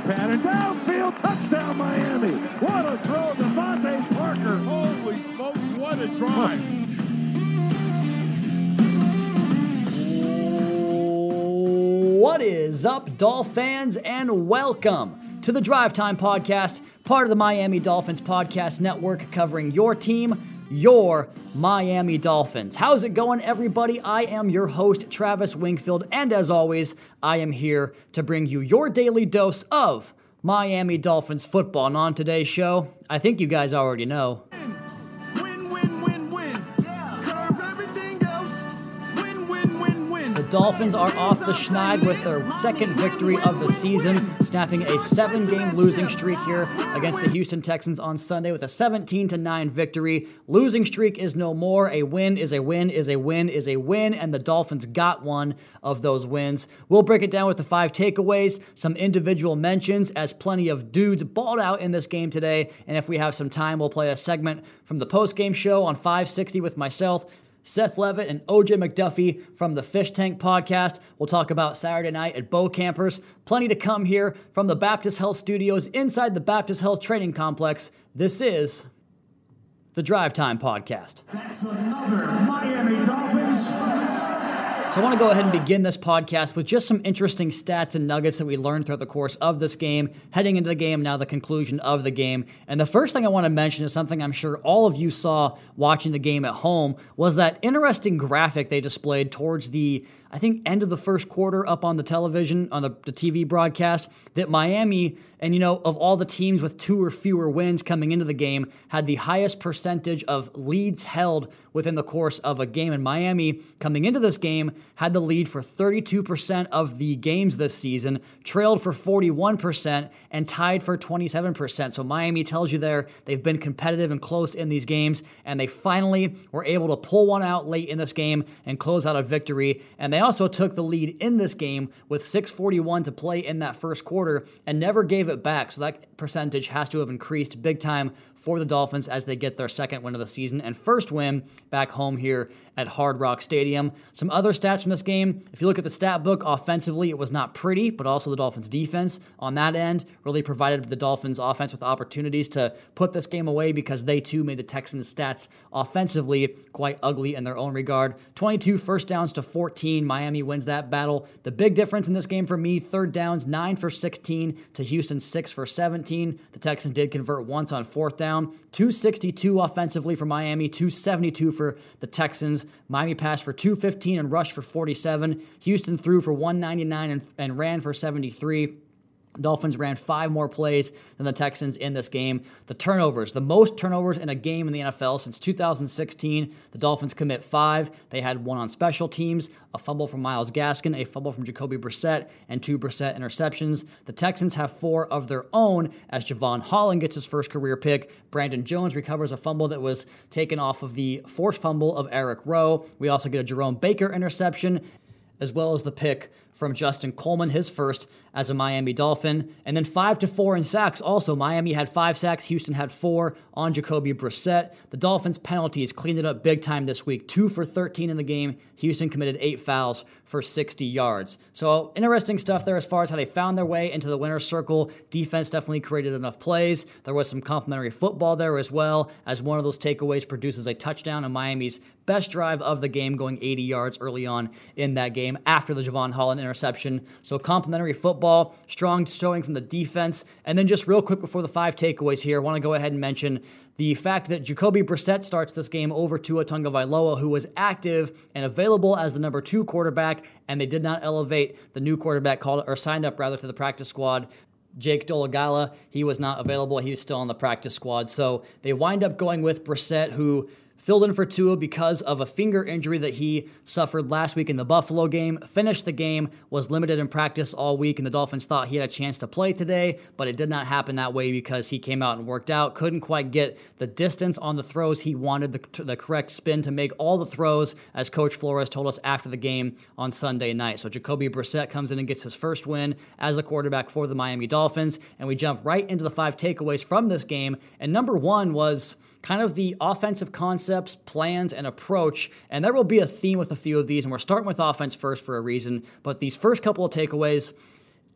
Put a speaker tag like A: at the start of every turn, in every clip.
A: pattern, downfield, touchdown Miami. What a throw, Devontae Parker.
B: Holy smokes, what a drive.
C: What is up, Dolph fans, and welcome to the Drive Time Podcast, part of the Miami Dolphins Podcast Network, covering your team, your Miami Dolphins. How's it going, everybody? I am your host, Travis Wingfield, and as always, I am here to bring you your daily dose of Miami Dolphins football. And on today's show, I think you guys already know. The Dolphins are off the schneid with their second victory of the season, snapping a 7-game losing streak here against the Houston Texans on Sunday with a 17-9 victory. Losing streak is no more. A win is a win is a win is a win, and the Dolphins got one of those wins. We'll break it down with the 5 takeaways, some individual mentions, as plenty of dudes balled out in this game today, and if we have some time, we'll play a segment from the post-game show on 560 with myself, Seth Levitt, and OJ McDuffie from the Fish Tank Podcast. We'll talk about Saturday night at Bo Campers. Plenty to come here from the Baptist Health Studios inside the Baptist Health Training Complex. This is the Drive Time Podcast.
A: That's another Miami Dolphins.
C: So I want to go ahead and begin this podcast with just some interesting stats and nuggets that we learned throughout the course of this game, heading into the game, now the conclusion of the game. And the first thing I want to mention is something I'm sure all of you saw watching the game at home, was that interesting graphic they displayed towards the, I think, end of the first quarter up on the television, on the TV broadcast, that Miami, and of all the teams with 2 or fewer wins coming into the game, had the highest percentage of leads held within the course of a game. And Miami, coming into this game, had the lead for 32% of the games this season, trailed for 41%, and tied for 27%. So Miami tells you there they've been competitive and close in these games, and they finally were able to pull one out late in this game and close out a victory. And they also took the lead in this game with 6:41 to play in that first quarter and never gave it back. So that percentage has to have increased big time for the Dolphins as they get their second win of the season and first win back home here at Hard Rock Stadium. Some other stats from this game: if you look at the stat book, offensively it was not pretty, but also the Dolphins defense on that end really provided the Dolphins offense with opportunities to put this game away, because they too made the Texans stats offensively quite ugly in their own regard. 22 first downs to 14. Miami wins that battle. The big difference in this game for me: third downs, 9 for 16 to Houston, 6 for 17. The Texans did convert once on fourth down. 262 offensively for Miami, 272 for the Texans. Miami passed for 215 and rushed for 47. Houston threw for 199 and ran for 73. Dolphins ran 5 more plays than the Texans in this game. The turnovers, the most turnovers in a game in the NFL since 2016. The Dolphins commit 5. They had 1 on special teams, a fumble from Myles Gaskin, a fumble from Jacoby Brissett, and 2 Brissett interceptions. The Texans have 4 of their own as Jevon Holland gets his first career pick. Brandon Jones recovers a fumble that was taken off of the forced fumble of Eric Rowe. We also get a Jerome Baker interception, as well as the pick from Justin Coleman, his first as a Miami Dolphin. And then 5-4 in sacks. Also, Miami had 5 sacks. Houston had 4 on Jacoby Brissett. The Dolphins' penalties cleaned it up big time this week. 2 for 13 in the game. Houston committed 8 fouls for 60 yards. So interesting stuff there as far as how they found their way into the winner's circle. Defense definitely created enough plays. There was some complimentary football there as well, as one of those takeaways produces a touchdown in Miami's best drive of the game, going 80 yards early on in that game after the Jevon Holland interception. So complimentary football, strong showing from the defense. And then just real quick before the 5 takeaways here, I want to go ahead and mention the fact that Jacoby Brissett starts this game over Tua Tagovailoa, who was active and available as the number 2 quarterback, and they did not elevate the new quarterback signed up to the practice squad. Jake Dolegala, he was not available. He was still on the practice squad. So they wind up going with Brissett, who filled in for Tua because of a finger injury that he suffered last week in the Buffalo game. Finished the game, was limited in practice all week, and the Dolphins thought he had a chance to play today, but it did not happen that way because he came out and worked out. Couldn't quite get the distance on the throws he wanted, the correct spin to make all the throws, as Coach Flores told us after the game on Sunday night. So Jacoby Brissett comes in and gets his first win as a quarterback for the Miami Dolphins, and we jump right into the 5 takeaways from this game. And number 1 was kind of the offensive concepts, plans, and approach. And there will be a theme with a few of these, and we're starting with offense first for a reason. But these first couple of takeaways,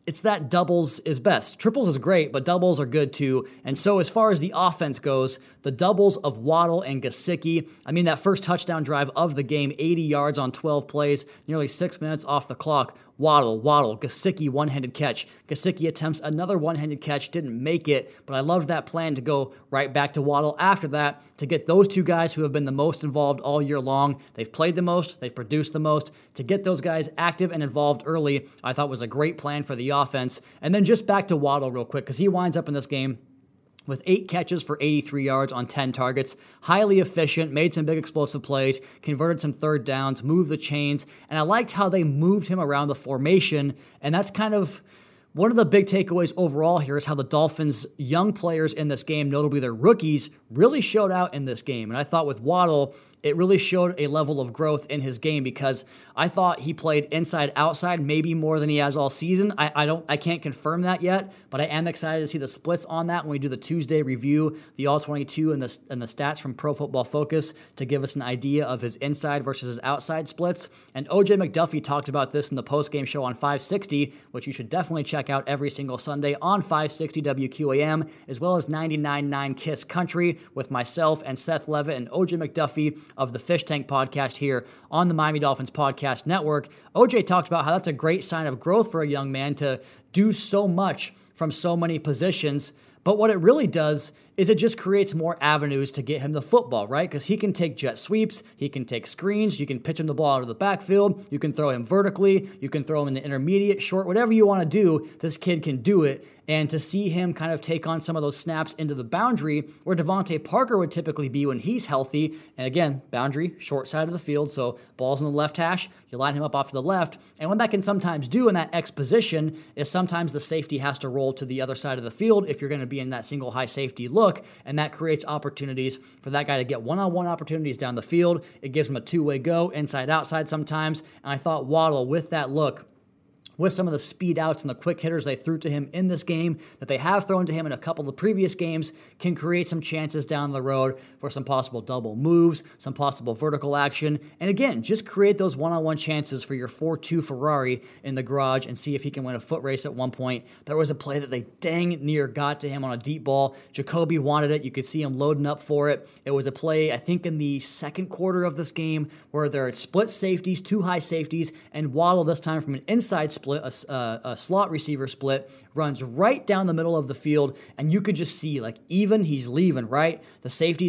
C: it's that doubles is best. Triples is great, but doubles are good too. And so as far as the offense goes, the doubles of Waddle and Gesicki, I mean, that first touchdown drive of the game, 80 yards on 12 plays, nearly 6 minutes off the clock. Waddle, Gesicki, one-handed catch. Gesicki attempts another one-handed catch, didn't make it, but I loved that plan to go right back to Waddle after that to get those two guys who have been the most involved all year long. They've played the most, they've produced the most. To get those guys active and involved early, I thought was a great plan for the offense. And then just back to Waddle real quick, because he winds up in this game with 8 catches for 83 yards on 10 targets, highly efficient, made some big explosive plays, converted some third downs, moved the chains, and I liked how they moved him around the formation, and that's kind of one of the big takeaways overall here is how the Dolphins' young players in this game, notably their rookies, really showed out in this game. And I thought with Waddle, it really showed a level of growth in his game because I thought he played inside outside maybe more than he has all season. I can't confirm that yet, but I am excited to see the splits on that when we do the Tuesday review, the all 22 and the stats from Pro Football Focus to give us an idea of his inside versus his outside splits. And OJ McDuffie talked about this in the postgame show on 560, which you should definitely check out every single Sunday on 560 WQAM, as well as 99.9 Kiss Country with myself and Seth Levitt and OJ McDuffie of the Fish Tank podcast here on the Miami Dolphins Podcast Network. OJ talked about how that's a great sign of growth for a young man to do so much from so many positions. But what it really does is it just creates more avenues to get him the football, right? Because he can take jet sweeps, he can take screens, you can pitch him the ball out of the backfield, you can throw him vertically, you can throw him in the intermediate, short, whatever you want to do, this kid can do it. And to see him kind of take on some of those snaps into the boundary where Devontae Parker would typically be when he's healthy, and again, boundary, short side of the field, so ball's in the left hash, you line him up off to the left, and what that can sometimes do in that X position is sometimes the safety has to roll to the other side of the field if you're going to be in that single high safety look, and that creates opportunities for that guy to get one-on-one opportunities down the field. It gives him a two-way go, inside-outside sometimes, and I thought Waddle, with that look, with some of the speed outs and the quick hitters they threw to him in this game that they have thrown to him in a couple of the previous games, can create some chances down the road for some possible double moves, some possible vertical action, and again, just create those one-on-one chances for your 4-2 Ferrari in the garage and see if he can win a foot race at one point. There was a play that they dang near got to him on a deep ball. Jacoby wanted it. You could see him loading up for it. It was a play, I think, in the second quarter of this game where there are split safeties, 2 high safeties, and Waddle this time from an inside split, a slot receiver split, runs right down the middle of the field, and you could just see, like, even he's leaving, right? The safety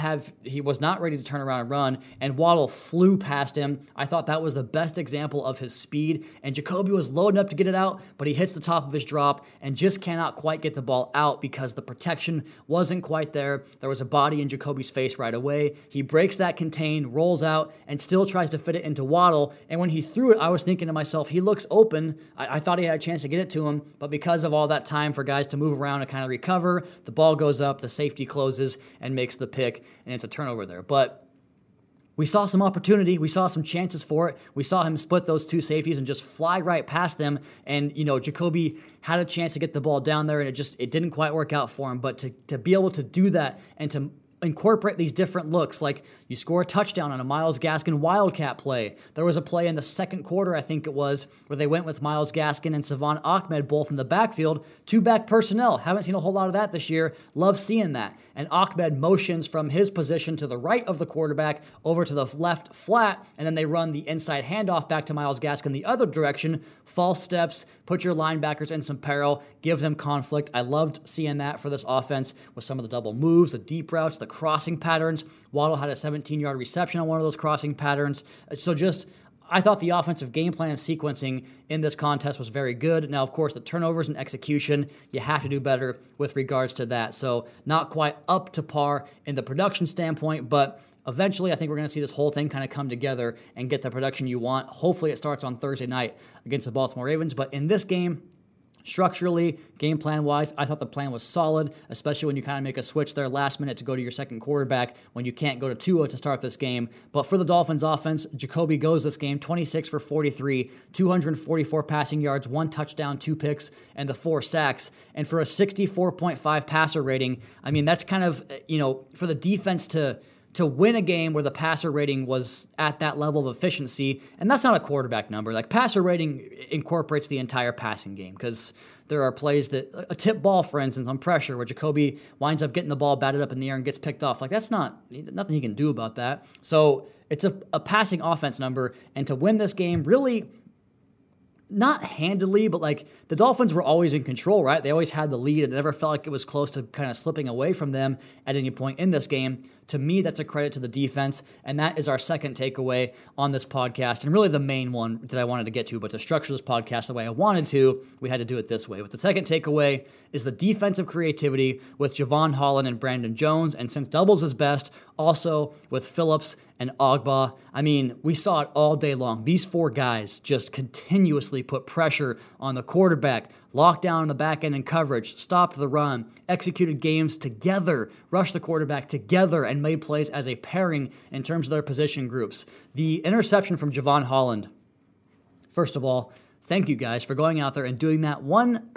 C: he was not ready to turn around and run, and Waddle flew past him. I thought that was the best example of his speed, and Jacoby was loading up to get it out, but he hits the top of his drop and just cannot quite get the ball out because the protection wasn't quite there. There was a body in Jacoby's face right away. He breaks that contain, rolls out, and still tries to fit it into Waddle, and when he threw it, I was thinking to myself, he looks open. I thought he had a chance to get it to him, but because of all that time for guys to move around and kind of recover, the ball goes up, the safety closes and makes the pick, and it's a turnover there. But we saw some opportunity. We saw some chances for it. We saw him split those 2 safeties and just fly right past them. And, Jacoby had a chance to get the ball down there, and it didn't quite work out for him. But to be able to do that and to incorporate these different looks, like you score a touchdown on a Myles Gaskin Wildcat play. There was a play in the second quarter, I think it was, where they went with Myles Gaskin and Savon Ahmed both in the backfield, 2 back personnel. Haven't seen a whole lot of that this year. Love seeing that. And Ahmed motions from his position to the right of the quarterback over to the left flat, and then they run the inside handoff back to Myles Gaskin the other direction. False steps, put your linebackers in some peril, give them conflict. I loved seeing that for this offense with some of the double moves, the deep routes, the crossing patterns. Waddle had a 17-yard reception on one of those crossing patterns. So I thought the offensive game plan and sequencing in this contest was very good. Now, of course, the turnovers and execution, you have to do better with regards to that. So not quite up to par in the production standpoint, but eventually I think we're going to see this whole thing kind of come together and get the production you want. Hopefully it starts on Thursday night against the Baltimore Ravens. But in this game, structurally, game plan-wise, I thought the plan was solid, especially when you kind of make a switch there last minute to go to your second quarterback when you can't go to Tua to start this game. But for the Dolphins offense, Jacoby goes this game 26 for 43, 244 passing yards, 1 touchdown, 2 picks, and the 4 sacks. And for a 64.5 passer rating, I mean, that's kind of, for the defense to to win a game where the passer rating was at that level of efficiency, and that's not a quarterback number. Like, passer rating incorporates the entire passing game, because there are plays that, a tip ball, for instance, on pressure, where Jacoby winds up getting the ball batted up in the air and gets picked off. Like, that's nothing he can do about that. So it's a passing offense number, and to win this game, really, not handily, but like, the Dolphins were always in control, right? They always had the lead. It never felt like it was close to kind of slipping away from them at any point in this game. To me, that's a credit to the defense, and that is our second takeaway on this podcast, and really the main one that I wanted to get to. But to structure this podcast the way I wanted to, we had to do it this way. But the second takeaway is the defensive creativity with Jevon Holland and Brandon Jones, and since doubles is best, also with Phillips and Ogbah. I mean, we saw it all day long. These four guys just continuously put pressure on the quarterback, locked down on the back end in coverage, stopped the run, executed games together, rushed the quarterback together, and made plays as a pairing in terms of their position groups. The interception from Jevon Holland, first of all, thank you guys for going out there and doing that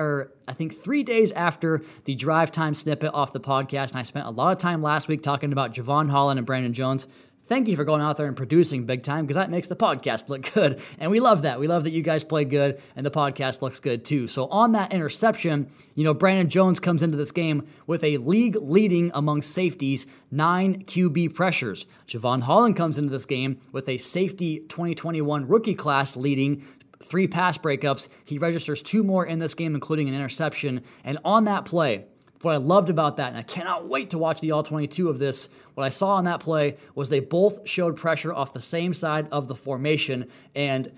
C: 3 days after the drive time snippet off the podcast. And I spent a lot of time last week talking about Jevon Holland and Brandon Jones. Thank you for going out there and producing big time, because that makes the podcast look good. And we love that. We love that you guys play good and the podcast looks good too. So on that interception, Brandon Jones comes into this game with a league leading among safeties 9 QB pressures. Jevon Holland comes into this game with a safety 2021 rookie class leading 3 pass breakups. He registers 2 more in this game, including an interception. And on that play, what I loved about that, and I cannot wait to watch the All-22 of this, what I saw on that play was they both showed pressure off the same side of the formation, and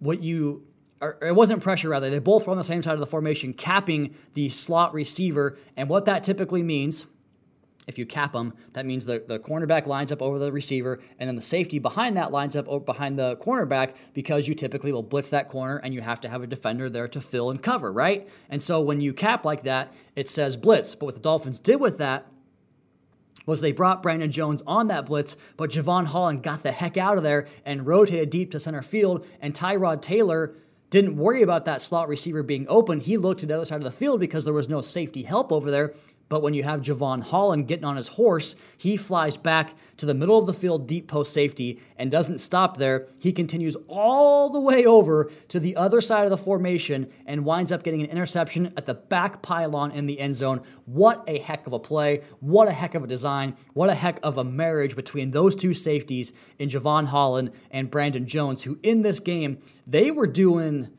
C: it wasn't pressure, rather. They both were on the same side of the formation, capping the slot receiver, and what that typically means, if you cap them, that means the cornerback lines up over the receiver, and then the safety behind that lines up behind the cornerback, because you typically will blitz that corner, and you have to have a defender there to fill and cover, right? And so when you cap like that, it says blitz. But what the Dolphins did with that was they brought Brandon Jones on that blitz, but Jevon Holland got the heck out of there and rotated deep to center field, and Tyrod Taylor didn't worry about that slot receiver being open. He looked to the other side of the field because there was no safety help over there. But when you have Jevon Holland getting on his horse, he flies back to the middle of the field, deep post safety, and doesn't stop there. He continues all the way over to the other side of the formation and winds up getting an interception at the back pylon in the end zone. What a heck of a play. What a heck of a design. What a heck of a marriage between those two safeties in Jevon Holland and Brandon Jones, who in this game, they were doing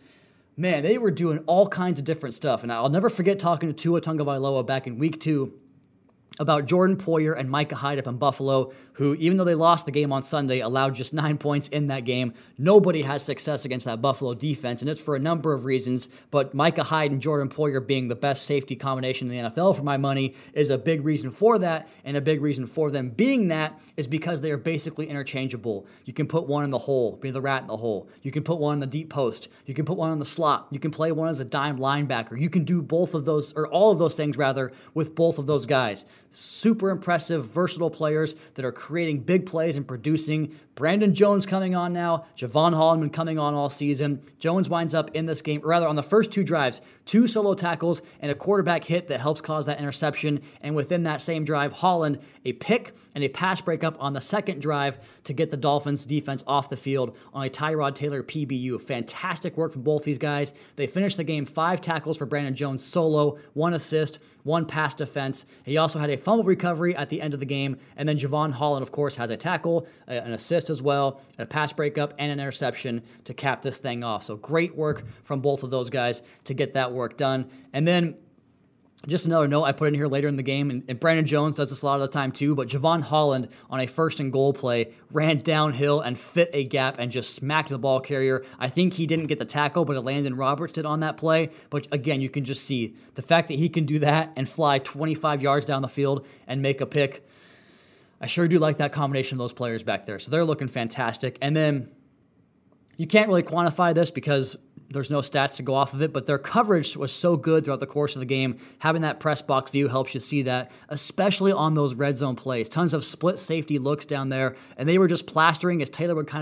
C: all kinds of different stuff. And I'll never forget talking to Tua Tagovailoa back in week 2 about Jordan Poyer and Micah Hyde up in Buffalo, who, even though they lost the game on Sunday, allowed just 9 points in that game. Nobody has success against that Buffalo defense, and it's for a number of reasons, but Micah Hyde and Jordan Poyer being the best safety combination in the NFL for my money is a big reason for that, and a big reason for them being that is because they are basically interchangeable. You can put one in the hole, be the rat in the hole. You can put one in the deep post. You can put one in the slot. You can play one as a dime linebacker. You can do both of those, or all of those things rather, with both of those guys. Super impressive, versatile players that are creating big plays and producing. Brandon Jones coming on now. Jevon Holland been coming on all season. Jones winds up in this game, or rather on the first 2 drives, 2 solo tackles and a quarterback hit that helps cause that interception. And within that same drive, Holland, a pick and a pass breakup on the second drive to get the Dolphins defense off the field on a Tyrod Taylor PBU. Fantastic work from both these guys. They finished the game 5 tackles for Brandon Jones solo, 1 assist, 1 pass defense. He also had a fumble recovery at the end of the game. And then Jevon Holland, of course, has a tackle, an assist as well, a pass breakup, and an interception to cap this thing off. So great work from both of those guys to get that work done. And then just another note I put in here later in the game, and Brandon Jones does this a lot of the time too, but Jevon Holland on a 1st and goal play ran downhill and fit a gap and just smacked the ball carrier. I think he didn't get the tackle, but Landon Roberts did on that play. But again, you can just see the fact that he can do that and fly 25 yards down the field and make a pick. I sure do like that combination of those players back there. So they're looking fantastic. And then you can't really quantify this because there's no stats to go off of it, but their coverage was so good throughout the course of the game. Having that press box view helps you see that, especially on those red zone plays. Tons of split safety looks down there, and they were just plastering as Taylor would kind of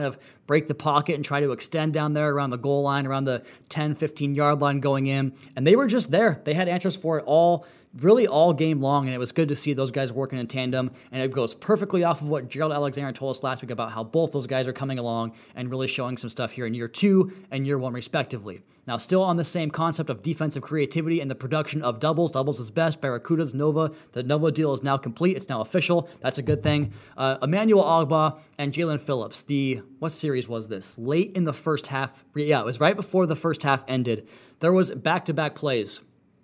C: break the pocket and try to extend down there around the goal line, around the 10, 15-yard line going in. And they were just there. They had answers for it really all game long, and it was good to see those guys working in tandem, and it goes perfectly off of what Gerald Alexander told us last week about how both those guys are coming along and really showing some stuff here in year 2 and year 1 respectively. Now, still on the same concept of defensive creativity and the production of doubles. Doubles is best. Barracudas, Nova. The Nova deal is now complete. It's now official. That's a good thing. Emmanuel Ogbah and Jalen Phillips. What series was this? Late in the first half. Yeah, it was right before the first half ended. There was back-to-back plays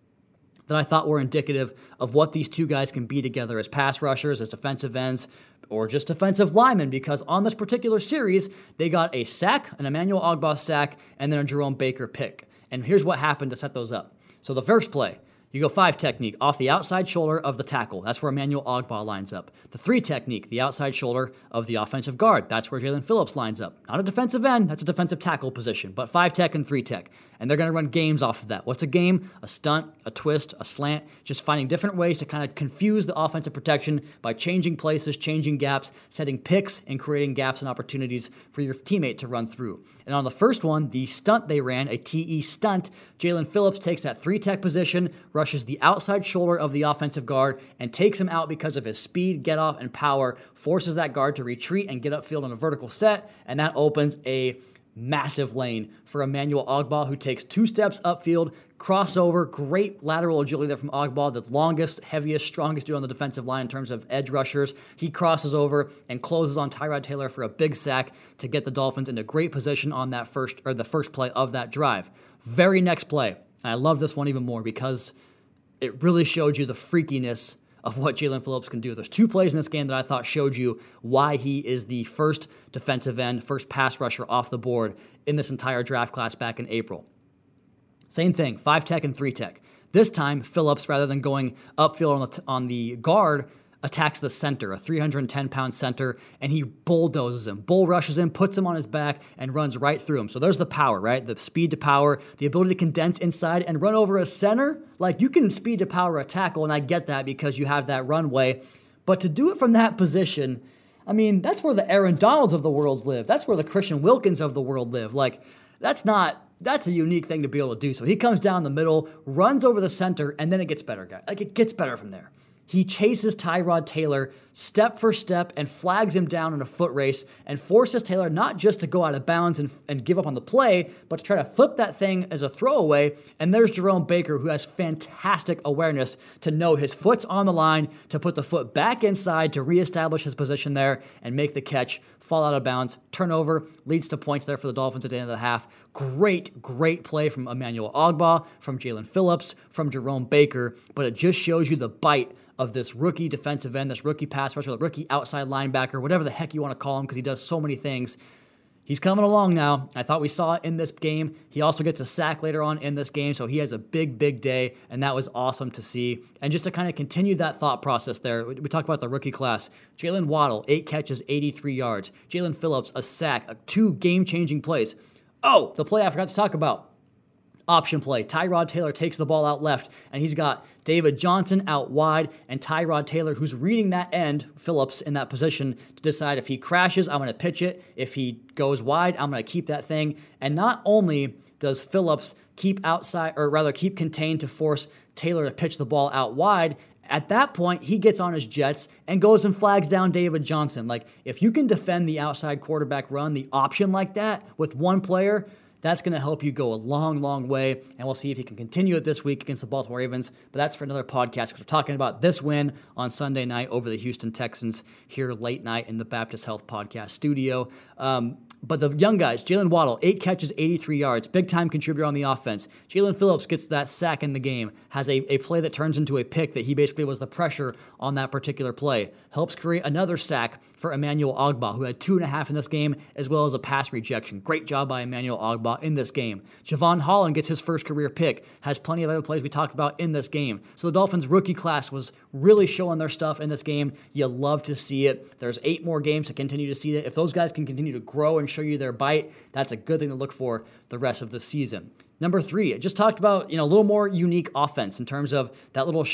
C: that I thought were indicative of what these two guys can be together as pass rushers, as defensive ends, or just defensive linemen, because on this particular series, they got a sack, an Emmanuel Ogbah sack, and then a Jerome Baker pick. And here's what happened to set those up. So the first play, you go 5 technique off the outside shoulder of the tackle. That's where Emmanuel Ogbah lines up. The 3 technique, the outside shoulder of the offensive guard. That's where Jalen Phillips lines up. Not a defensive end, that's a defensive tackle position, but 5 tech and 3 tech. And they're going to run games off of that. What's a game? A stunt, a twist, a slant, just finding different ways to kind of confuse the offensive protection by changing places, changing gaps, setting picks, and creating gaps and opportunities for your teammate to run through. And on the first one, the stunt they ran, a TE stunt, Jalen Phillips takes that 3 tech position, rushes the outside shoulder of the offensive guard, and takes him out because of his speed, get off, and power, forces that guard to retreat and get upfield on a vertical set, and that opens a massive lane for Emmanuel Ogbah, who takes 2 steps upfield, crossover, great lateral agility there from Ogbah, the longest, heaviest, strongest dude on the defensive line in terms of edge rushers. He crosses over and closes on Tyrod Taylor for a big sack to get the Dolphins into great position on that the first play of that drive. Very next play, and I love this one even more because it really showed you the freakiness of what Jalen Phillips can do. There's 2 plays in this game that I thought showed you why he is the first defensive end, first pass rusher off the board in this entire draft class back in April. Same thing, 5 tech and 3 tech. This time, Phillips, rather than going upfield on the guard, attacks the center, a 310-pound center, and he bulldozes him, bull rushes him, puts him on his back, and runs right through him. So there's the power, right? The speed to power, the ability to condense inside and run over a center. Like, you can speed to power a tackle, and I get that because you have that runway. But to do it from that position, I mean, that's where the Aaron Donalds of the world live. That's where the Christian Wilkins of the world live. Like, that's a unique thing to be able to do. So he comes down the middle, runs over the center, and then it gets better, guys. Like, it gets better from there. He chases Tyrod Taylor step for step and flags him down in a foot race and forces Taylor not just to go out of bounds and give up on the play, but to try to flip that thing as a throwaway. And there's Jerome Baker, who has fantastic awareness to know his foot's on the line, to put the foot back inside, to reestablish his position there and make the catch, fall out of bounds, turnover, leads to points there for the Dolphins at the end of the half. Great play from Emmanuel Ogbah, from Jalen Phillips, from Jerome Baker, but it just shows you the bite of this rookie defensive end, this rookie pass rusher, the rookie outside linebacker, whatever the heck you want to call him, because he does so many things. He's coming along now. I thought we saw it in this game. He also gets a sack later on in this game, so he has a big day, and that was awesome to see. And just to kind of continue that thought process there, we talked about the rookie class. Jalen Waddle, 8 catches, 83 yards. Jalen Phillips, a sack, 2 game-changing plays. Oh, the play I forgot to talk about. Option play. Tyrod Taylor takes the ball out left, and he's got David Johnson out wide, and Tyrod Taylor, who's reading that end, Phillips, in that position to decide if he crashes, I'm going to pitch it. If he goes wide, I'm going to keep that thing. And not only does Phillips keep contained to force Taylor to pitch the ball out wide, at that point, he gets on his jets and goes and flags down David Johnson. Like, if you can defend the outside quarterback run, the option like that with one player, that's going to help you go a long way, and we'll see if he can continue it this week against the Baltimore Ravens. But that's for another podcast, because we're talking about this win on Sunday night over the Houston Texans here late night in the Baptist Health Podcast studio. But the young guys, Jalen Waddle, 8 catches, 83 yards, big-time contributor on the offense. Jalen Phillips gets that sack in the game, has a play that turns into a pick that he basically was the pressure on that particular play. Helps create another sack for Emmanuel Ogbah, who had 2.5 in this game, as well as a pass rejection. Great job by Emmanuel Ogbah in this game. Javon Holland gets his first career pick, has plenty of other plays we talked about in this game. So the Dolphins' rookie class was really showing their stuff in this game. You love to see it. There's 8 more games to continue to see it. If those guys can continue to grow and show you their bite, that's a good thing to look for the rest of the season. Number 3, I just talked about, a little more unique offense in terms of that little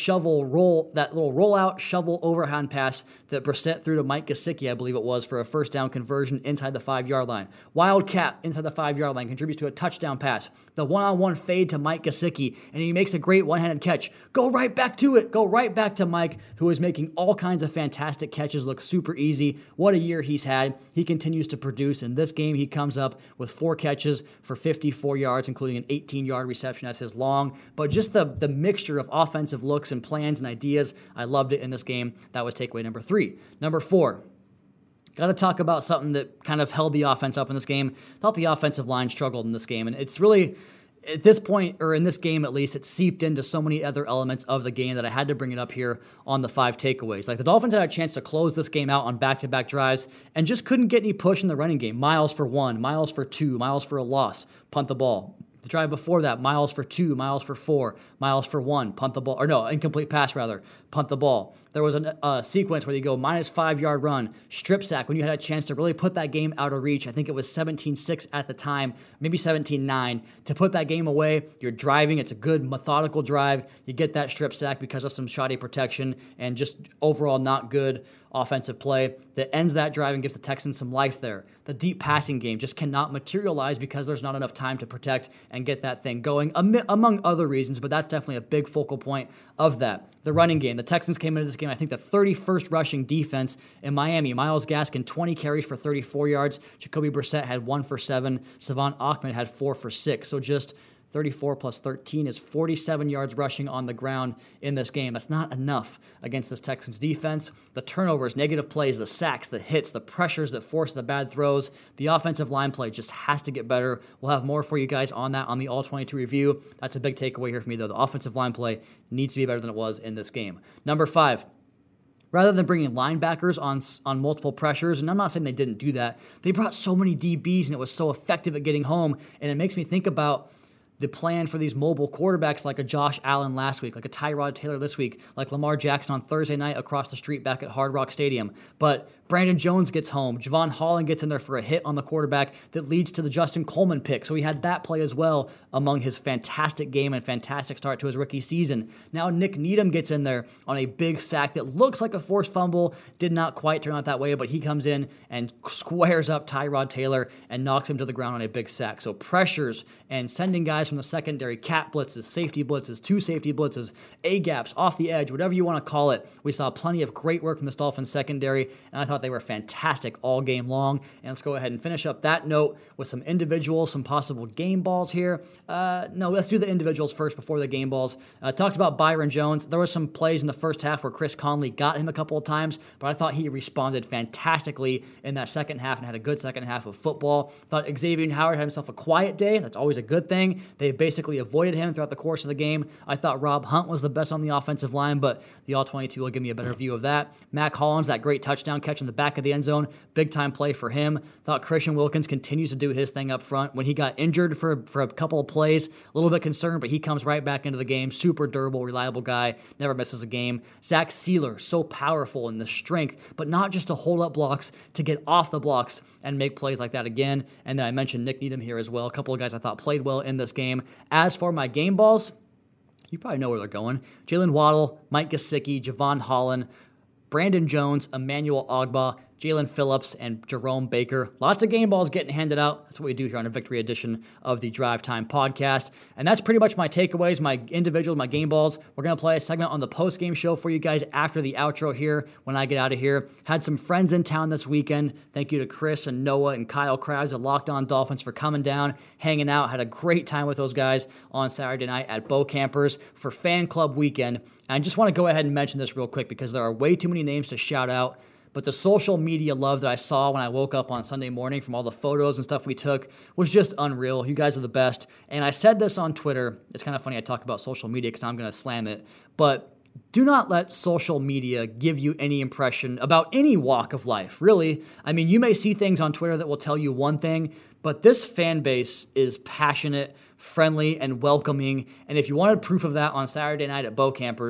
C: rollout shovel overhand pass that Brissett threw to Mike Gesicki, I believe it was, for a first down conversion inside the 5-yard line. Wildcat inside the 5-yard line contributes to a touchdown pass. The one-on-one fade to Mike Gesicki, and he makes a great one-handed catch. Go right back to it. Go right back to Mike, who is making all kinds of fantastic catches look super easy. What a year he's had. He continues to produce. In this game, he comes up with 4 catches for 54 yards, including an 18-yard reception as his long. But just the mixture of offensive looks and plans and ideas, I loved it in this game. That was takeaway number 3. Number 4. Got to talk about something that kind of held the offense up in this game. Thought the offensive line struggled in this game, and it's really, at this point, or in this game at least, it seeped into so many other elements of the game that I had to bring it up here on the 5 takeaways. Like, the Dolphins had a chance to close this game out on back-to-back drives and just couldn't get any push in the running game. Miles for 1, Miles for 2, Miles for a loss, punt the ball. The drive before that, Miles for 2, Miles for 4, Miles for 1, punt the ball, or no, incomplete pass rather, punt the ball. There was a sequence where you go -5-yard run, strip sack, when you had a chance to really put that game out of reach. I think it was 17-6 at the time, maybe 17-9. To put that game away, you're driving. It's a good methodical drive. You get that strip sack because of some shoddy protection and just overall not good offensive play that ends that drive and gives the Texans some life there. The deep passing game just cannot materialize because there's not enough time to protect and get that thing going, among other reasons, but that's definitely a big focal point of that. The running game. The Texans came into this game, I think, the 31st rushing defense in Miami. Myles Gaskin, 20 carries for 34 yards. Jacoby Brissett had 1 for 7. Savon Ahmed had 4 for 6. So just 34 plus 13 is 47 yards rushing on the ground in this game. That's not enough against this Texans defense. The turnovers, negative plays, the sacks, the hits, the pressures that force the bad throws, the offensive line play just has to get better. We'll have more for you guys on that on the All-22 review. That's a big takeaway here for me, though. The offensive line play needs to be better than it was in this game. Number 5. Rather than bringing linebackers on multiple pressures, and I'm not saying they didn't do that, they brought so many DBs and it was so effective at getting home, and it makes me think about the plan for these mobile quarterbacks like a Josh Allen last week, like a Tyrod Taylor this week, like Lamar Jackson on Thursday night across the street back at Hard Rock Stadium. But Brandon Jones gets home. Javon Holland gets in there for a hit on the quarterback that leads to the Justin Coleman pick. So he had that play as well among his fantastic game and fantastic start to his rookie season. Now Nick Needham gets in there on a big sack that looks like a forced fumble. Did not quite turn out that way, but he comes in and squares up Tyrod Taylor and knocks him to the ground on a big sack. So pressures and sending guys from the secondary, cat blitzes, safety blitzes, 2 safety blitzes, A-gaps, off the edge, whatever you want to call it. We saw plenty of great work from this Dolphins secondary, and I thought they were fantastic all game long. And let's go ahead and finish up that note with some individuals, some possible game balls here. No, let's do the individuals first before the game balls. Talked about Byron Jones. There were some plays in the first half where Chris Conley got him a couple of times, but I thought he responded fantastically in that second half and had a good second half of football. Thought Xavier Howard had himself a quiet day. That's always a good thing. They basically avoided him throughout the course of the game. I thought Rob Hunt was the best on the offensive line, but the All-22 will give me a better view of that. Mac Hollins, that great touchdown catch in the back of the end zone, big time play for him. Thought Christian Wilkins continues to do his thing up front. When he got injured for a couple of plays, a little bit concerned, but he comes right back into the game. Super durable, reliable guy, never misses a game. Zach Sealer, so powerful in the strength, but not just to hold up blocks, to get off the blocks and make plays like that again. And then I mentioned Nick Needham here as well. A couple of guys I thought played well in this game. As for my game balls, you probably know where they're going. Jalen Waddle, Mike Gesicki, Javon Holland, Brandon Jones, Emmanuel Ogbah, Jalen Phillips, and Jerome Baker. Lots of game balls getting handed out. That's what we do here on a Victory edition of the Drive Time podcast. And that's pretty much my takeaways, my individuals, my game balls. We're going to play a segment on the post-game show for you guys after the outro here when I get out of here. Had some friends in town this weekend. Thank you to Chris and Noah and Kyle Krabs at Locked On Dolphins for coming down, hanging out. Had a great time with those guys on Saturday night at Bo Campers for Fan Club Weekend. And I just want to go ahead and mention this real quick because there are way too many names to shout out. But the social media love that I saw when I woke up on Sunday morning from all the photos and stuff we took was just unreal. You guys are the best. And I said this on Twitter. It's kind of funny I talk about social media because I'm going to slam it. But do not let social media give you any impression about any walk of life, really. I mean, you may see things on Twitter that will tell you one thing, but this fan base is passionate, friendly, and welcoming. And if you wanted proof of that on Saturday night at Bo Campers,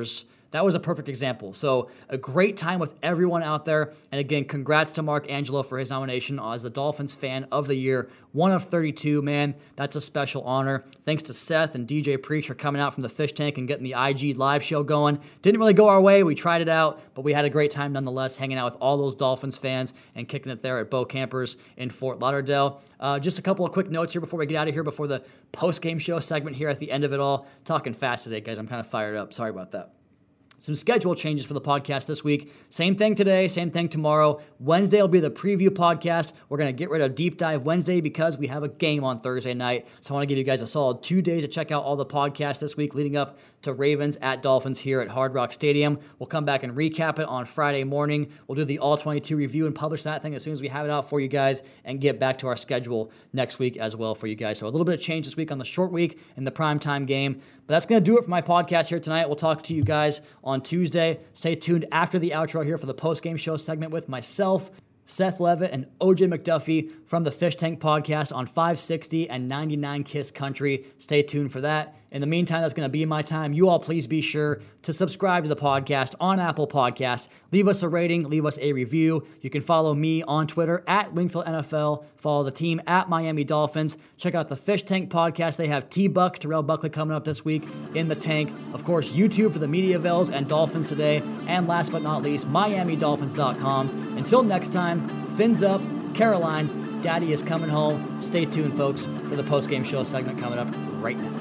C: that was a perfect example. So a great time with everyone out there. And again, congrats to Mark Angelo for his nomination as the Dolphins Fan of the Year. 1 of 32, man. That's a special honor. Thanks to Seth and DJ Preach for coming out from the fish tank and getting the IG live show going. Didn't really go our way. We tried it out, but we had a great time nonetheless, hanging out with all those Dolphins fans and kicking it there at Bo Campers in Fort Lauderdale. Just a couple of quick notes here before we get out of here, before the post-game show segment here at the end of it all. Talking fast today, guys. I'm kind of fired up. Sorry about that. Some schedule changes for the podcast this week. Same thing today, same thing tomorrow. Wednesday will be the preview podcast. We're going to get rid of Deep Dive Wednesday because we have a game on Thursday night. So I want to give you guys a solid 2 days to check out all the podcasts this week leading up to Ravens at Dolphins here at Hard Rock Stadium. We'll come back and recap it on Friday morning. We'll do the All-22 review and publish that thing as soon as we have it out for you guys and get back to our schedule next week as well for you guys. So a little bit of change this week on the short week in the primetime game. But that's going to do it for my podcast here tonight. We'll talk to you guys on Tuesday. Stay tuned after the outro here for the post-game show segment with myself, Seth Levitt, and OJ McDuffie from the Fish Tank Podcast on 560 and 99 Kiss Country. Stay tuned for that. In the meantime, that's going to be my time. You all please be sure to subscribe to the podcast on Apple Podcasts. Leave us a rating. Leave us a review. You can follow me on Twitter at Wingfield NFL. Follow the team at Miami Dolphins. Check out the Fish Tank Podcast. They have T-Buck, Terrell Buckley coming up this week in the tank. Of course, YouTube for the Mediavales and Dolphins Today. And last but not least, MiamiDolphins.com. Until next time, fins up, Caroline, Daddy is coming home. Stay tuned, folks, for the post-game show segment coming up right now.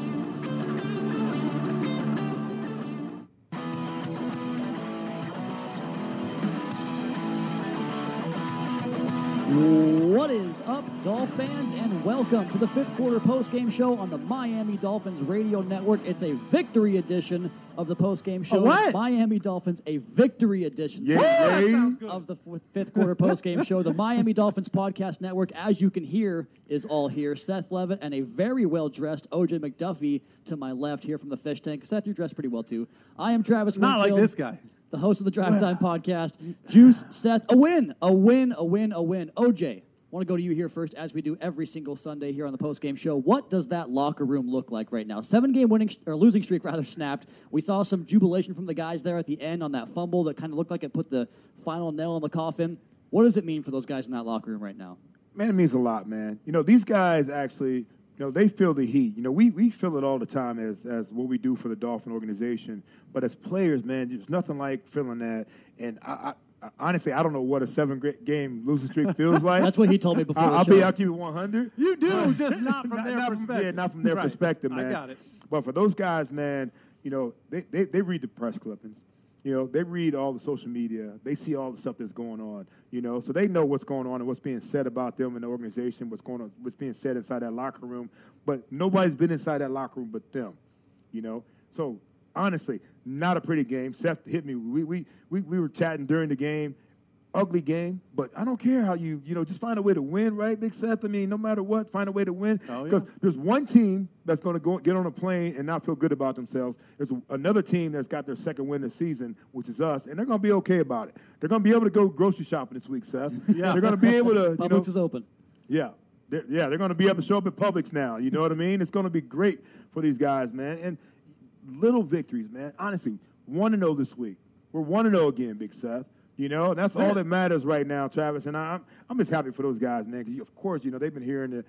C: What is up, Dolph fans, and welcome to the fifth quarter post-game show on the Miami Dolphins Radio Network. It's a victory edition of the post-game show.
D: What?
C: Miami Dolphins, a victory edition of the fifth quarter post-game show. The Miami Dolphins Podcast Network, as you can hear, is all here. Seth Levitt and a very well-dressed OJ McDuffie to my left here from the Fish Tank. Seth, you're dressed pretty well, too. I am Travis
D: Not
C: Winfield,
D: like this guy.
C: the host of the Drive Time Podcast. Juice, Seth, a win. OJ, I want to go to you here first, as we do every single Sunday here on the post-game show. What does that locker room look like right now? 7-game losing streak snapped. We saw some jubilation from the guys there at the end on that fumble that kind of looked like it put the final nail in the coffin. What does it mean for those guys in that locker room right now?
B: Man, it means a lot, man. You know, these guys actually, they feel the heat. We feel it all the time as what we do for the Dolphin organization. But as players, man, there's nothing like feeling that. And I honestly, I don't know what a 7-game losing streak feels like.
C: That's what he told me before the
B: I'll
C: show.
B: keep it 100.
D: You do, just not from their perspective.
B: Not from their perspective, man.
D: I got it.
B: But for those guys, man, they read the press clippings. They read all the social media. They see all the stuff that's going on, so they know what's going on and what's being said about them in the organization, what's being said inside that locker room. But nobody's been inside that locker room but them, So honestly, not a pretty game. Seth hit me. We were chatting during the game. Ugly game, but I don't care how you just find a way to win, right, Big Seth? I mean, no matter what, find a way to win. Because there's one team that's going to get on a plane and not feel good about themselves. There's another team that's got their second win this season, which is us, and they're going to be okay about it. They're going to be able to go grocery shopping this week, Seth.
D: Yeah.
B: They're going to be able to.
C: Publix is open.
B: Yeah. They're going to be able to show up at Publix now. You know what I mean? It's going to be great for these guys, man. And little victories, man. Honestly, 1-0 this week. We're 1-0 again, Big Seth. That's all that matters right now, Travis. And I'm just happy for those guys, man. Because of course, they've been hearing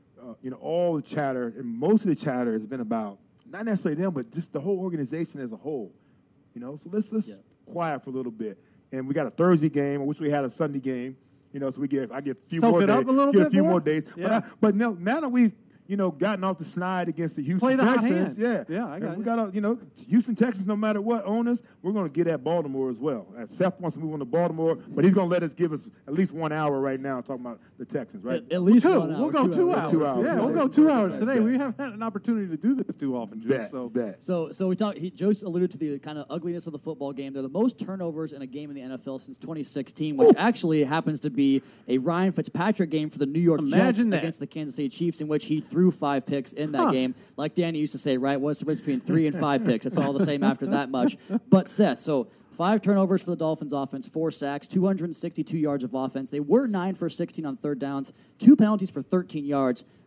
B: all the chatter, and most of the chatter has been about not necessarily them, but just the whole organization as a whole. So let's quiet for a little bit. And we got a Thursday game. I wish we had a Sunday game. So I get a few
D: Soak
B: more
D: it
B: days.
D: up a little
B: get
D: bit
B: a few
D: more?
B: more days.
D: Yeah.
B: But now that we've gotten off the slide against the Houston
D: Play the hot
B: Texans.
D: hand.
B: Yeah,
D: I got
B: we
D: it.
B: got Houston Texans. No matter what own us, we're going to get at Baltimore as well. Seth wants to move on to Baltimore, but he's going to give us at least 1 hour right now talking about the Texans, right?
C: At least 1 hour.
D: We'll go 2 hours.
B: 2 hours.
D: Yeah, we'll go 2 hours today. We haven't had an opportunity to do this too often, Juice.
B: Bet.
C: So we talked. Joe alluded to the kind of ugliness of the football game. They're the most turnovers in a game in the NFL since 2016, which actually happens to be a Ryan Fitzpatrick game for the New York Jets against the Kansas City Chiefs, in which he threw 5 picks in that game. Like Danny used to say, right? What's the difference between 3 and 5 picks? It's all the same after that much. But Seth, so 5 turnovers for the Dolphins offense, 4 sacks, 262 yards of offense. They were 9 for 16 on third downs, 2 penalties for 13 yards.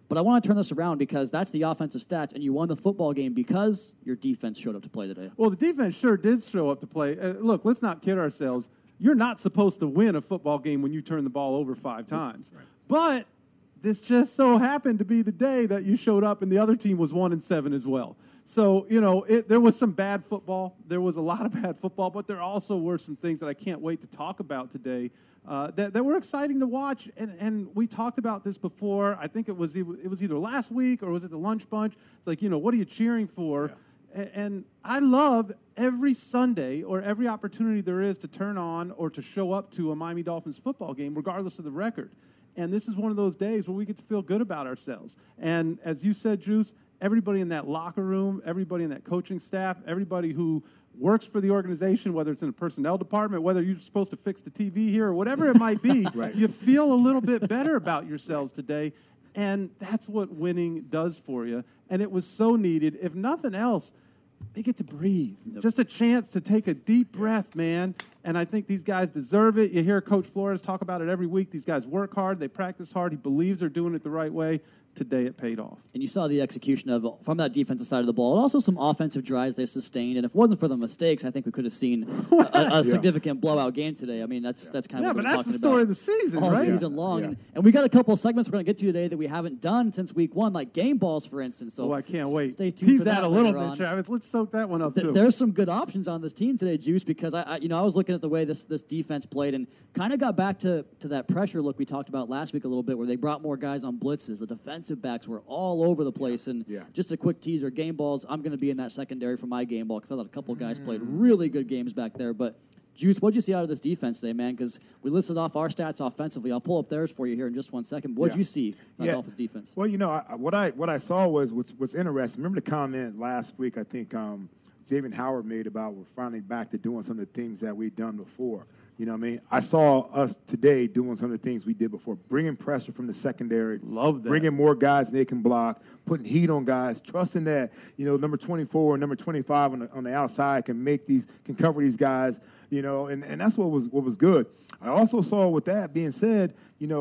C: But I want to turn this around because that's the offensive stats, and you won the football game because your defense showed up to play today.
D: Well, the defense sure did show up to play. Look, let's not kid ourselves. You're not supposed to win a football game when you turn the ball over 5 times. Right. But this just so happened to be the day that you showed up and the other team was 1-7 as well. So, there was some bad football. There was a lot of bad football, but there also were some things that I can't wait to talk about today that were exciting to watch. And we talked about this before. I think it was either last week or was it the Lunch Bunch? It's like, what are you cheering for? Yeah. And I love every Sunday or every opportunity there is to turn on or to show up to a Miami Dolphins football game, regardless of the record. And this is one of those days where we get to feel good about ourselves. And as you said, Juice, everybody in that locker room, everybody in that coaching staff, everybody who works for the organization, whether it's in a personnel department, whether you're supposed to fix the TV here or whatever it might be, right. You feel a little bit better about yourselves today. And that's what winning does for you. And it was so needed. If nothing else, they get to breathe. Yep. Just a chance to take a deep breath, man. And I think these guys deserve it. You hear Coach Flores talk about it every week. These guys work hard. They practice hard. He believes they're doing it the right way. Today it paid off.
C: And you saw the execution from that defensive side of the ball. And also some offensive drives they sustained. And if it wasn't for the mistakes, I think we could have seen a significant blowout game today. I mean, that's kind of what we're talking about.
D: Yeah, but that's the story of the season,
C: all
D: right?
C: season long. Yeah. And we got a couple of segments we're going to get to today that we haven't done since week 1, like game balls, for instance. So
D: I can't wait.
C: Stay tuned
D: Tease
C: for that
D: a little bit,
C: on.
D: Travis. Let's soak that one up, too.
C: There's some good options on this team today, Juice, because I was looking at the way this defense played and kind of got back to that pressure look we talked about last week a little bit, where they brought more guys on blitzes. The defensive backs were all over the place. And just a quick teaser, game balls, I'm going to be in that secondary for my game ball because I thought a couple guys played really good games back there. But, Juice, what did you see out of this defense today, man? Because we listed off our stats offensively. I'll pull up theirs for you here in just 1 second. What did you see out of Dolphins defense?
B: Well, what I saw was what's interesting. Remember the comment last week, I think Xavier Howard made about we're finally back to doing some of the things that we've done before. You know what I mean? I saw us today doing some of the things we did before, bringing pressure from the secondary.
D: Love that.
B: Bringing more guys they can block, putting heat on guys, trusting that, number 24 and number 25 on the outside can cover these guys, and that's what was good. I also saw, with that being said,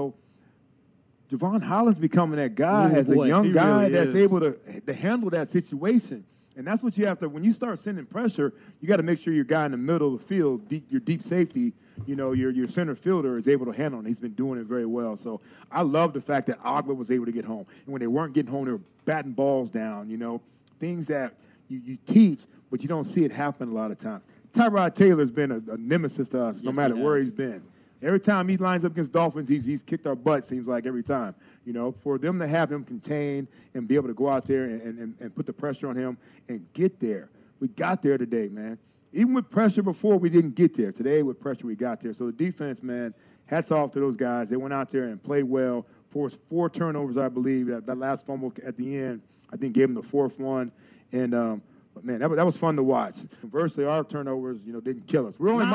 B: Javon Holland's becoming that guy a young guy that's able to handle that situation. And that's what you have to, when you start sending pressure, you got to make sure your guy in the middle of the field, your deep safety, your center fielder is able to handle it. He's been doing it very well. So I love the fact that Ogba was able to get home. And when they weren't getting home, they were batting balls down, things that you teach, but you don't see it happen a lot of times. Tyrod Taylor's been a nemesis to us, no matter where he's been. Every time he lines up against Dolphins, he's kicked our butt, seems like, every time. For them to have him contained and be able to go out there and put the pressure on him and get there. We got there today, man. Even with pressure before, we didn't get there. Today, with pressure, we got there. So the defense, man, hats off to those guys. They went out there and played well. Forced 4 turnovers, I believe. That last fumble at the end, I think, gave them the 4th one. And but man, that was fun to watch. Conversely, our turnovers, didn't kill us. We were only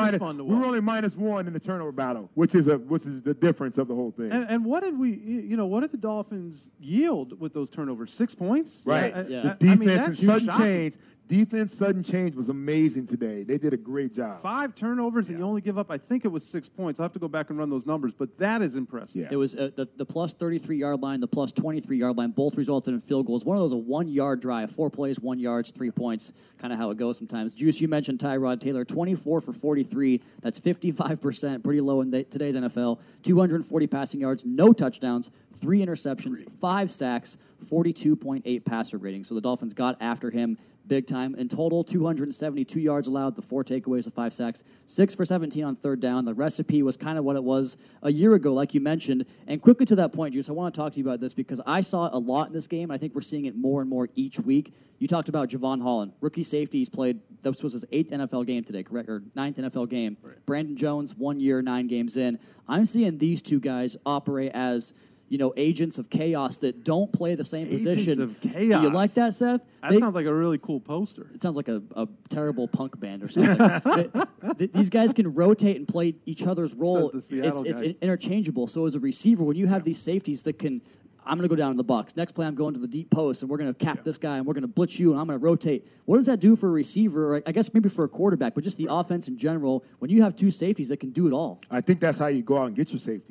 B: -1 in the turnover battle, which is the difference of the whole thing.
D: And what did what did the Dolphins yield with those turnovers? 6 points,
B: right? The defense and sudden change was amazing today. They did a great job.
D: 5 turnovers and you only give up, I think it was 6 points. I'll have to go back and run those numbers, but that is impressive.
C: Yeah. It was the plus 33-yard line, the plus 23-yard line, both resulted in field goals. One of those a 1-yard drive, 4 plays, 1 yard, 3 points, kind of how it goes sometimes. Juice, you mentioned Tyrod Taylor, 24 for 43. That's 55%, pretty low in today's NFL. 240 passing yards, no touchdowns, 3 interceptions, 5 sacks, 42.8 passer rating. So the Dolphins got after him big time. In total, 272 yards allowed, the 4 takeaways, the 5 sacks, 6 for 17 on 3rd down. The recipe was kind of what it was a year ago, like you mentioned. And quickly to that point, Juice, I want to talk to you about this because I saw it a lot in this game. I think we're seeing it more and more each week. You talked about Javon Holland, rookie safety. He's played, this was his 8th NFL game today, correct? Or 9th NFL game. Right. Brandon Jones, 1 year, 9 games in. I'm seeing these two guys operate as agents of chaos that don't play the same position.
D: Agents of chaos.
C: Do you like that, Seth?
D: That sounds like a really cool poster.
C: It sounds like a terrible punk band or something. These guys can rotate and play each other's role. It's interchangeable. So as a receiver, when you have these safeties that can, I'm going to go down in the box. Next play, I'm going to the deep post, and we're going to cap this guy, and we're going to blitz you, and I'm going to rotate. What does that do for a receiver, or I guess maybe for a quarterback, but just the offense in general, when you have 2 safeties that can do it all?
B: I think that's how you go out and get your safeties.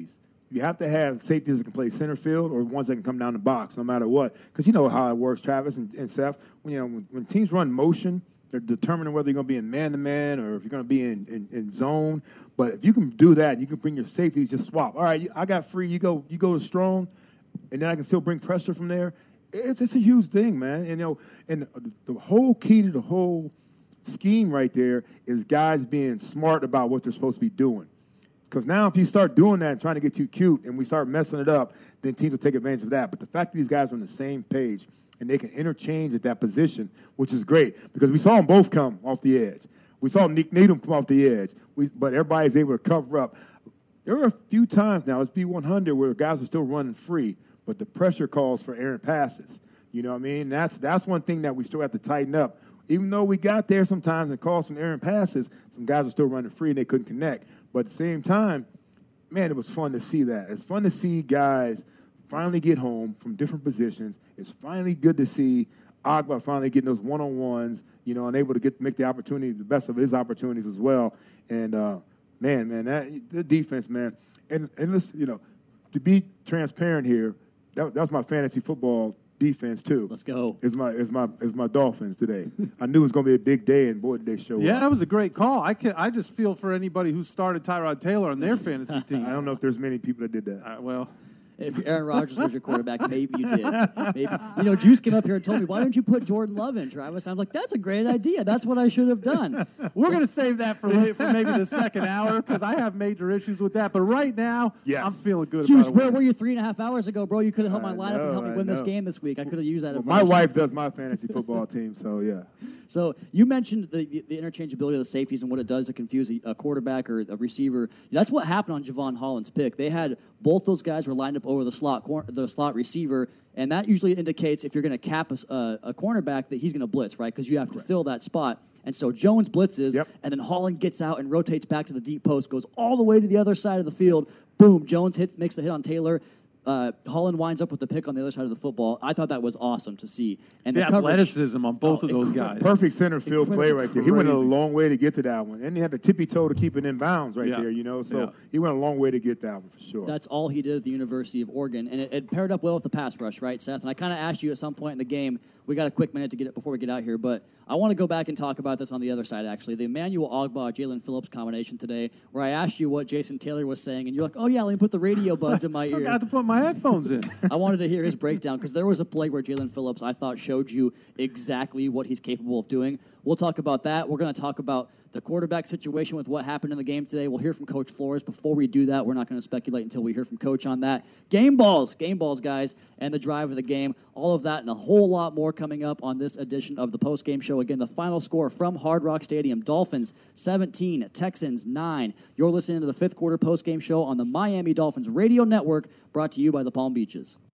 B: you have to have safeties that can play center field or ones that can come down the box no matter what. Because you know how it works, Travis and Seth. When teams run motion, they're determining whether you're going to be in man-to-man or if you're going to be in zone. But if you can do that, you can bring your safeties, just swap. All right, I got free. You go to strong, and then I can still bring pressure from there. It's a huge thing, man. And the whole key to the whole scheme right there is guys being smart about what they're supposed to be doing. Because now if you start doing that and trying to get too cute and we start messing it up, then teams will take advantage of that. But the fact that these guys are on the same page and they can interchange at that position, which is great, because we saw them both come off the edge. We saw Nick Needham come off the edge, but everybody's able to cover up. There are a few times now, it's B100, where guys are still running free, but the pressure calls for errant passes. You know what I mean? That's one thing that we still have to tighten up. Even though we got there sometimes and called some errant passes, some guys were still running free and they couldn't connect. But at the same time, man, it was fun to see that. It's fun to see guys finally get home from different positions. It's finally good to see Agba finally getting those one-on-ones, and able to make the opportunity, the best of his opportunities as well. And, the defense, man. And listen, to be transparent here, that was my fantasy football defense too.
C: Let's go.
B: Is my Dolphins today. I knew it was going to be a big day, and boy, did they show up.
D: Yeah, that was a great call. I just feel for anybody who started Tyrod Taylor on their fantasy team.
B: I don't know if there's many people that did that.
D: Well,
C: if Aaron Rodgers was your quarterback, maybe you did. Maybe. Juice came up here and told me, why don't you put Jordan Love in, Travis? I'm like, that's a great idea. That's what I should have done.
D: We're going to save that for maybe the second hour because I have major issues with that. But right now,
B: yes.
D: I'm feeling good
C: Juice,
D: about it.
C: where were you 3.5 hours ago, bro? You could have helped my lineup and helped me win this game this week. I could have used that advice.
B: My wife does my fantasy football team, so yeah.
C: So you mentioned the interchangeability of the safeties and what it does to confuse a quarterback or a receiver. That's what happened on Javon Holland's pick. They had both those guys were lined up over the slot receiver, and that usually indicates if you're going to cap a cornerback that he's going to blitz, right? Because you have to fill that spot. And so Jones blitzes, and then Holland gets out and rotates back to the deep post, goes all the way to the other side of the field. Boom, Jones makes the hit on Taylor. Holland winds up with the pick on the other side of the football. I thought that was awesome to see. And the
D: athleticism on both of those guys.
B: Perfect center field play right there. He went a long way to get to that one. And he had the tippy toe to keep it in bounds right there, So he went a long way to get that one for sure.
C: That's all he did at the University of Oregon. And it paired up well with the pass rush, right, Seth? And I kind of asked you at some point in the game, we got a quick minute to get it before we get out here, but I want to go back and talk about this on the other side, actually. The Emmanuel Ogbah, Jalen Phillips combination today, where I asked you what Jason Taylor was saying, and you're like, oh, yeah, let me put the radio buds in my ear.
D: I forgot to put my headphones in.
C: I wanted to hear his breakdown because there was a play where Jalen Phillips, I thought, showed you exactly what he's capable of doing. We'll talk about that. We're going to talk about the quarterback situation with what happened in the game today. We'll hear from Coach Flores. Before we do that, we're not going to speculate until we hear from Coach on that. Game balls, guys, and the drive of the game. All of that and a whole lot more coming up on this edition of the postgame show. Again, the final score from Hard Rock Stadium, Dolphins 17, Texans 9. You're listening to the fifth quarter postgame show on the Miami Dolphins Radio Network, brought to you by the Palm Beaches.